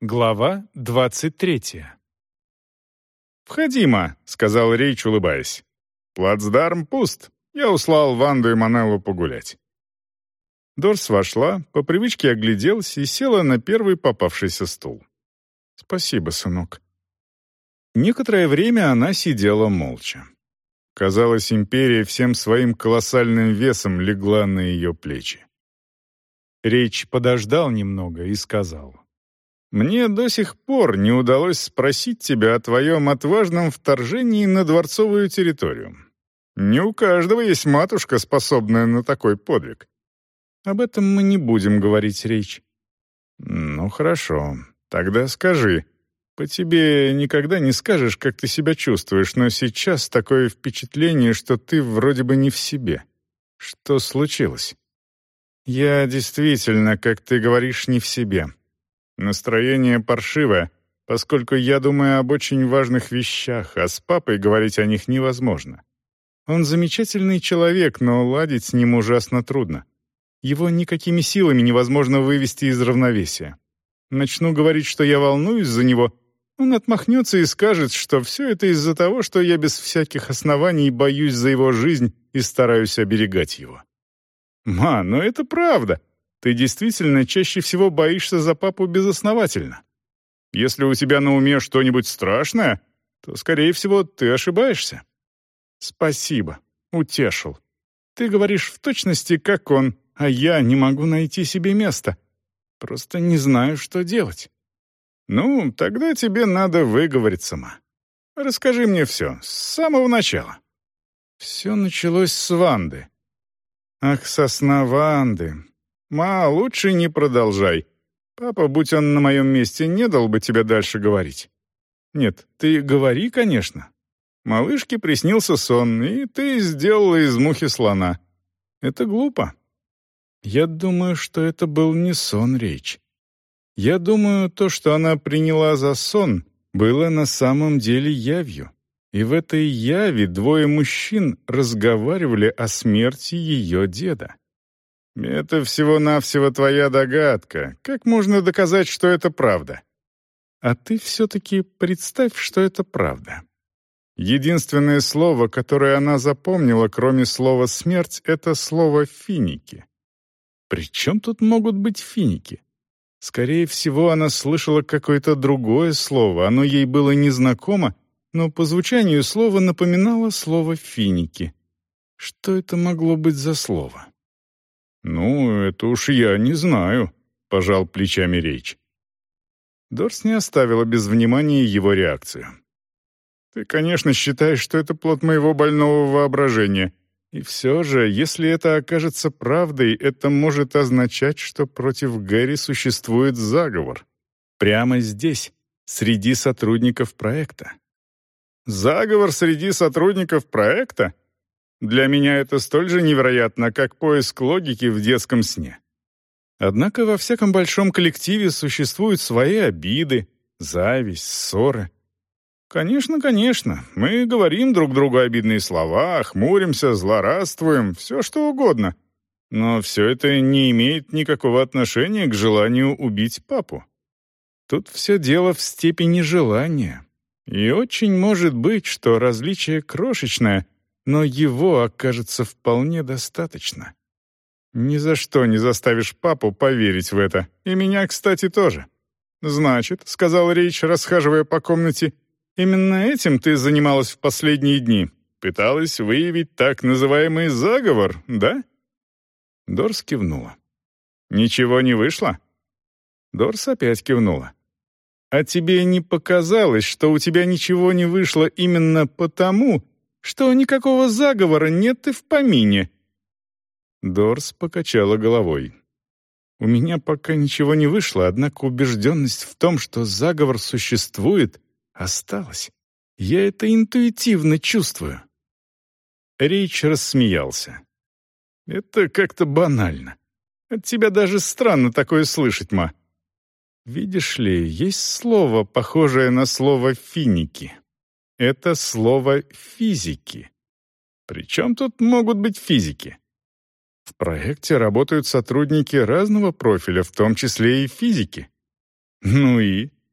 Глава 23. «Входи, ма», — сказал Рейч, улыбаясь. «Плацдарм пуст. Я услал Ванду и Манеллу погулять». Дорс вошла, по привычке огляделась и села на первый попавшийся стул. «Спасибо, сынок». Некоторое время она сидела молча. Казалось, империя всем своим колоссальным весом легла на ее плечи. Рейч подождал немного и сказал: «Мне до сих пор не удалось спросить тебя о твоем отважном вторжении на дворцовую территорию. Не у каждого есть матушка, способная на такой подвиг». «Об этом мы не будем говорить, Рейч». «Ну, хорошо. Тогда скажи. По тебе никогда не скажешь, как ты себя чувствуешь, но сейчас такое впечатление, что ты вроде бы не в себе. Что случилось?» «Я действительно, как ты говоришь, не в себе. Настроение паршивое, поскольку я думаю об очень важных вещах, а с папой говорить о них невозможно. Он замечательный человек, но ладить с ним ужасно трудно. Его никакими силами невозможно вывести из равновесия. Начну говорить, что я волнуюсь за него, он отмахнется и скажет, что все это из-за того, что я без всяких оснований боюсь за его жизнь и стараюсь оберегать его. Ма, но это правда. Ты действительно чаще всего боишься за папу безосновательно. Если у тебя на уме что-нибудь страшное, то, скорее всего, ты ошибаешься». «Спасибо. Утешил. Ты говоришь в точности, как он, а я не могу найти себе места. Просто не знаю, что делать». «Ну, тогда тебе надо выговориться, ма. Расскажи мне все, с самого начала». Все началось с Ванды. «Ах, сосна Ванды. Ма, лучше не продолжай. Папа, будь он на моем месте, не дал бы тебе дальше говорить». «Нет, ты говори, конечно. Малышке приснился сон, и ты сделала из мухи слона. Это глупо». «Я думаю, что это был не сон, Рейч. Я думаю, то, что она приняла за сон, было на самом деле явью. И в этой яви двое мужчин разговаривали о смерти ее деда». «Это всего-навсего твоя догадка. Как можно доказать, что это правда?» «А ты все-таки представь, что это правда». Единственное слово, которое она запомнила, кроме слова «смерть», — это слово «финики». При чем тут могут быть финики? Скорее всего, она слышала какое-то другое слово, оно ей было незнакомо, но по звучанию слово напоминало слово «финики». Что это могло быть за слово? «Ну, это уж я не знаю», — пожал плечами Рейч. Дорс не оставила без внимания его реакцию. «Ты, конечно, считаешь, что это плод моего больного воображения. И все же, если это окажется правдой, это может означать, что против Гэри существует заговор. Прямо здесь, среди сотрудников проекта». «Заговор среди сотрудников проекта? Для меня это столь же невероятно, как поиск логики в детском сне. Однако во всяком большом коллективе существуют свои обиды, зависть, ссоры. Конечно, конечно, мы говорим друг другу обидные слова, хмуримся, злорадствуем, все что угодно. Но все это не имеет никакого отношения к желанию убить папу. Тут все дело в степени желания. И очень может быть, что различие крошечное, но его окажется вполне достаточно. Ни за что не заставишь папу поверить в это, и меня, кстати, тоже. «Значит», — сказал Рейч, расхаживая по комнате, «именно этим ты занималась в последние дни? Пыталась выявить так называемый заговор, да?» Дорс кивнула. «Ничего не вышло?» Дорс опять кивнула. «А тебе не показалось, что у тебя ничего не вышло именно потому, что никакого заговора нет и в помине?» Дорс покачала головой. «У меня пока ничего не вышло, однако убежденность в том, что заговор существует, осталась. Я это интуитивно чувствую». Рейч рассмеялся. «Это как-то банально. От тебя даже странно такое слышать, ма. Видишь ли, есть слово, похожее на слово «финики». Это слово «физики». Причем тут могут быть физики? В проекте работают сотрудники разного профиля, в том числе и физики. Ну и?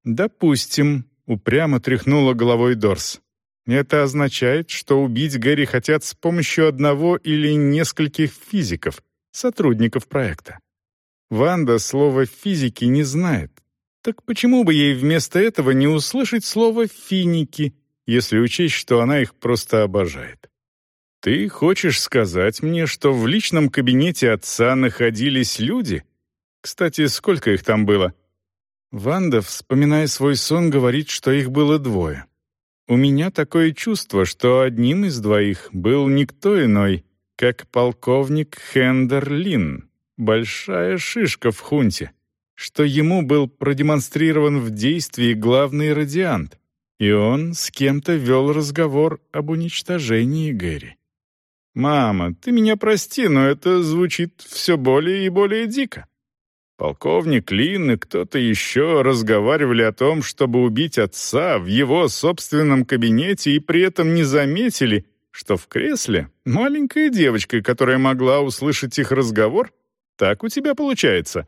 «Допустим», — упрямо тряхнула головой Дорс. «Это означает, что убить Гэри хотят с помощью одного или нескольких физиков, сотрудников проекта. Ванда слова «физики» не знает. Так почему бы ей вместо этого не услышать слово «финики», если учесть, что она их просто обожает? Ты хочешь сказать мне, что в личном кабинете отца находились люди? Кстати, сколько их там было?» Ванда, вспоминая свой сон, говорит, что их было 2. У меня такое чувство, что одним из 2 был никто иной, как полковник Хендер Лин, большая шишка в хунте, что ему был продемонстрирован в действии главный радиант, и он с кем-то вел разговор об уничтожении Гэри. «Мама, ты меня прости, но это звучит все более и более дико. Полковник Лин и кто-то еще разговаривали о том, чтобы убить отца в его собственном кабинете, и при этом не заметили, что в кресле маленькая девочка, которая могла услышать их разговор. Так у тебя получается?»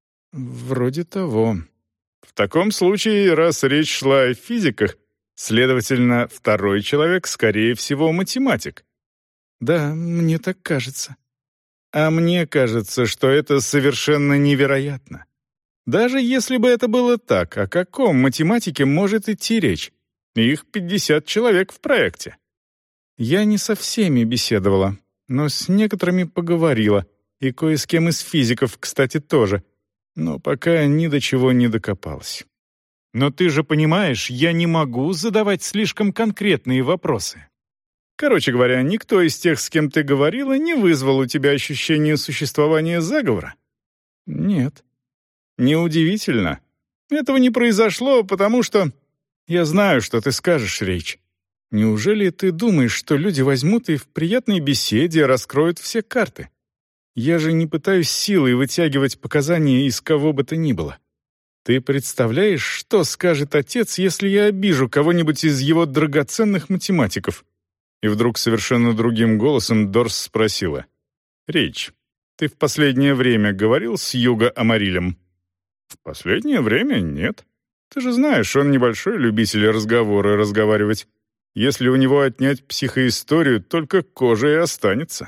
«Вроде того». «В таком случае, раз речь шла о физиках, следовательно, второй человек, скорее всего, математик». «Да, мне так кажется». «А мне кажется, что это совершенно невероятно. Даже если бы это было так, о каком математике может идти речь? Их 50 человек в проекте». «Я не со всеми беседовала, но с некоторыми поговорила, и кое с кем из физиков, кстати, тоже, но пока ни до чего не докопалась». «Но ты же понимаешь, я не могу задавать слишком конкретные вопросы». «Короче говоря, никто из тех, с кем ты говорила, не вызвал у тебя ощущение существования заговора?» «Нет». «Неудивительно. Этого не произошло, потому что...» «Я знаю, что ты скажешь, Рейч. Неужели ты думаешь, что люди возьмут и в приятной беседе раскроют все карты? Я же не пытаюсь силой вытягивать показания из кого бы то ни было. Ты представляешь, что скажет отец, если я обижу кого-нибудь из его драгоценных математиков?» И вдруг совершенно другим голосом Дорс спросила: «Рейч, ты в последнее время говорил с Юго Амарилем?» «В последнее время нет. Ты же знаешь, он небольшой любитель разговаривать. Если у него отнять психоисторию, только кожа и останется».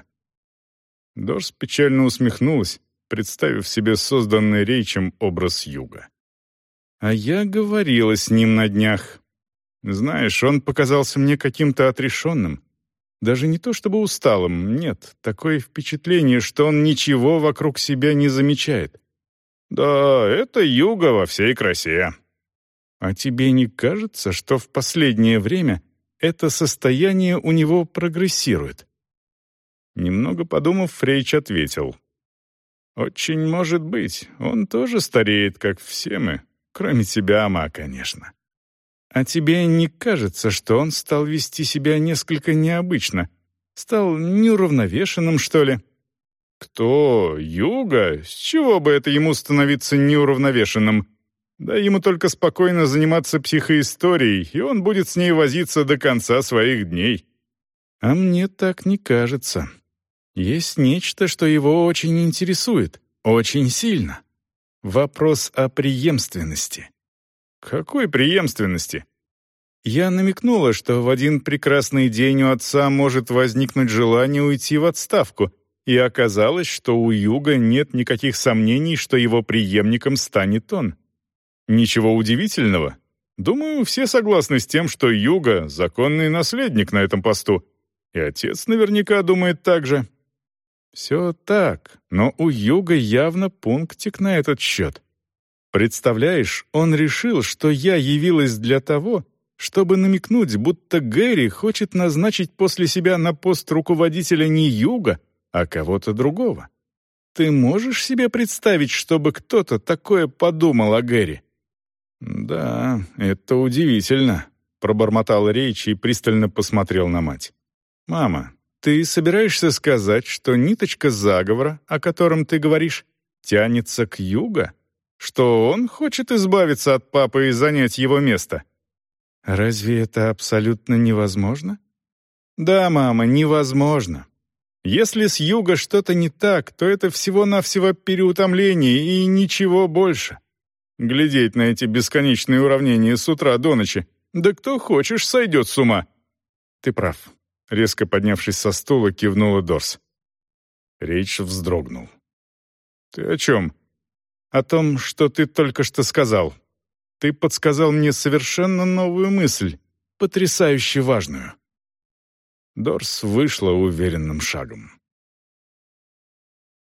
Дорс печально усмехнулась, представив себе созданный Рейчем образ Юга. «А я говорила с ним на днях. Знаешь, он показался мне каким-то отрешенным. Даже не то чтобы усталым, нет, такое впечатление, что он ничего вокруг себя не замечает». «Да, это Юга во всей красе». «А тебе не кажется, что в последнее время это состояние у него прогрессирует?» Немного подумав, Рейч ответил: «Очень может быть, он тоже стареет, как все мы, кроме тебя, Ма, конечно». «А тебе не кажется, что он стал вести себя несколько необычно? Стал неуравновешенным, что ли?» «Кто? Юга? С чего бы это ему становиться неуравновешенным? Да ему только спокойно заниматься психоисторией, и он будет с ней возиться до конца своих дней». «А мне так не кажется. Есть нечто, что его очень интересует, очень сильно. Вопрос о преемственности». «Какой преемственности?» «Я намекнула, что в один прекрасный день у отца может возникнуть желание уйти в отставку, и оказалось, что у Юга нет никаких сомнений, что его преемником станет он. Ничего удивительного. Думаю, все согласны с тем, что Юга — законный наследник на этом посту, и отец наверняка думает так же». «Все так, но у Юга явно пунктик на этот счет. Представляешь, он решил, что я явилась для того, чтобы намекнуть, будто Гэри хочет назначить после себя на пост руководителя не Юга, а кого-то другого. Ты можешь себе представить, чтобы кто-то такое подумал о Гэри?» «Да, это удивительно», — пробормотал Рейч и пристально посмотрел на мать. «Мама, ты собираешься сказать, что ниточка заговора, о котором ты говоришь, тянется к Юга? Что он хочет избавиться от папы и занять его место?» «Разве это абсолютно невозможно?» «Да, мама, невозможно. Если с Юга что-то не так, то это всего-навсего переутомление и ничего больше. Глядеть на эти бесконечные уравнения с утра до ночи. Да кто хочешь, сойдет с ума. Ты прав. Резко поднявшись со стула, кивнула Дорс. Рейдж вздрогнул. Ты о чем? О том, что ты только что сказал. Ты подсказал мне совершенно новую мысль, потрясающе важную. Дорс вышла уверенным шагом.